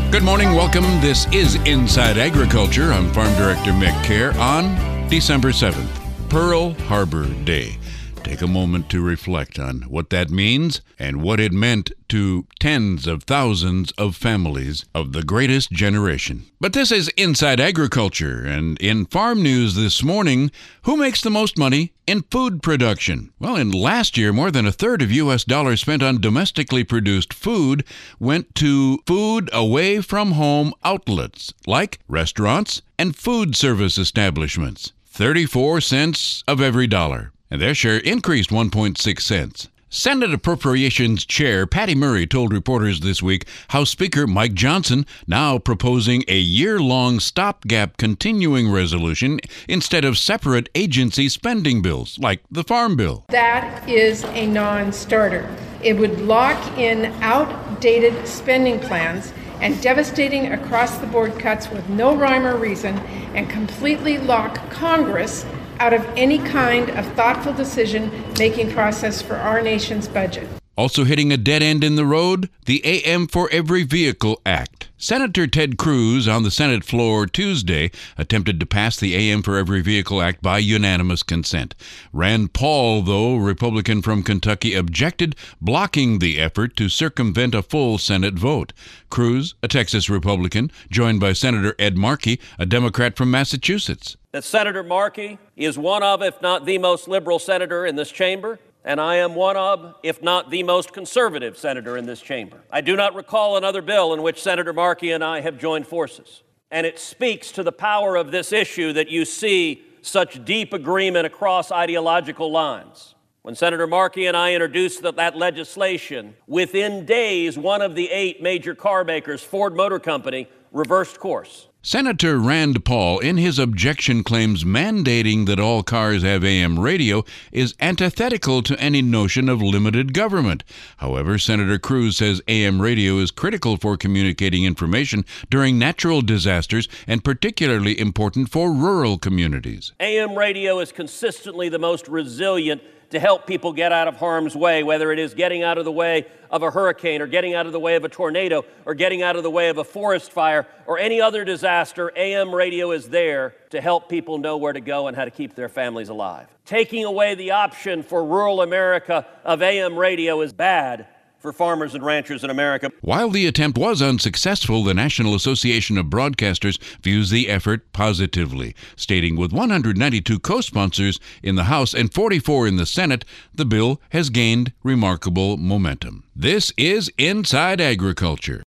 Good morning, welcome. This is Inside Agriculture. I'm Farm Director Mick Kerr on December 7th, Pearl Harbor Day. Take a moment to reflect on what that means and what it meant to tens of thousands of families of the greatest generation. But this is Inside Agriculture, and in farm news this morning, who makes the most money in food production? Well, in last year, more than a third of U.S. dollars spent on domestically produced food went to food away from home outlets like restaurants and food service establishments. 34 cents of every dollar. And their share increased 1.6 cents. Senate Appropriations Chair Patty Murray told reporters this week House Speaker Mike Johnson now proposing a year-long stopgap continuing resolution instead of separate agency spending bills, like the Farm Bill. That is a non-starter. It would lock in outdated spending plans and devastating across-the-board cuts with no rhyme or reason and completely lock Congress out of any kind of thoughtful decision-making process for our nation's budget. Also hitting a dead end in the road, the AM for Every Vehicle Act. Senator Ted Cruz on the Senate floor Tuesday attempted to pass the AM for Every Vehicle Act by unanimous consent. Rand Paul, though, Republican from Kentucky, objected, blocking the effort to circumvent a full Senate vote. Cruz, a Texas Republican, joined by Senator Ed Markey, a Democrat from Massachusetts. That Senator Markey is one of, if not the most liberal senator in this chamber, and I am one of, if not the most conservative senator in this chamber. I do not recall another bill in which Senator Markey and I have joined forces. And it speaks to the power of this issue that you see such deep agreement across ideological lines. When Senator Markey and I introduced that legislation, within days, one of the 8 major car makers, Ford Motor Company, reversed course. Senator Rand Paul, in his objection, claims mandating that all cars have AM radio is antithetical to any notion of limited government. However, Senator Cruz says AM radio is critical for communicating information during natural disasters and particularly important for rural communities. AM radio is consistently the most resilient to help people get out of harm's way, whether it is getting out of the way of a hurricane or getting out of the way of a tornado or getting out of the way of a forest fire or any other disaster. AM radio is there to help people know where to go and how to keep their families alive. Taking away the option for rural America of AM radio is bad for farmers and ranchers in America. While the attempt was unsuccessful, the National Association of Broadcasters views the effort positively, stating with 192 co-sponsors in the House and 44 in the Senate, the bill has gained remarkable momentum. This is Inside Agriculture.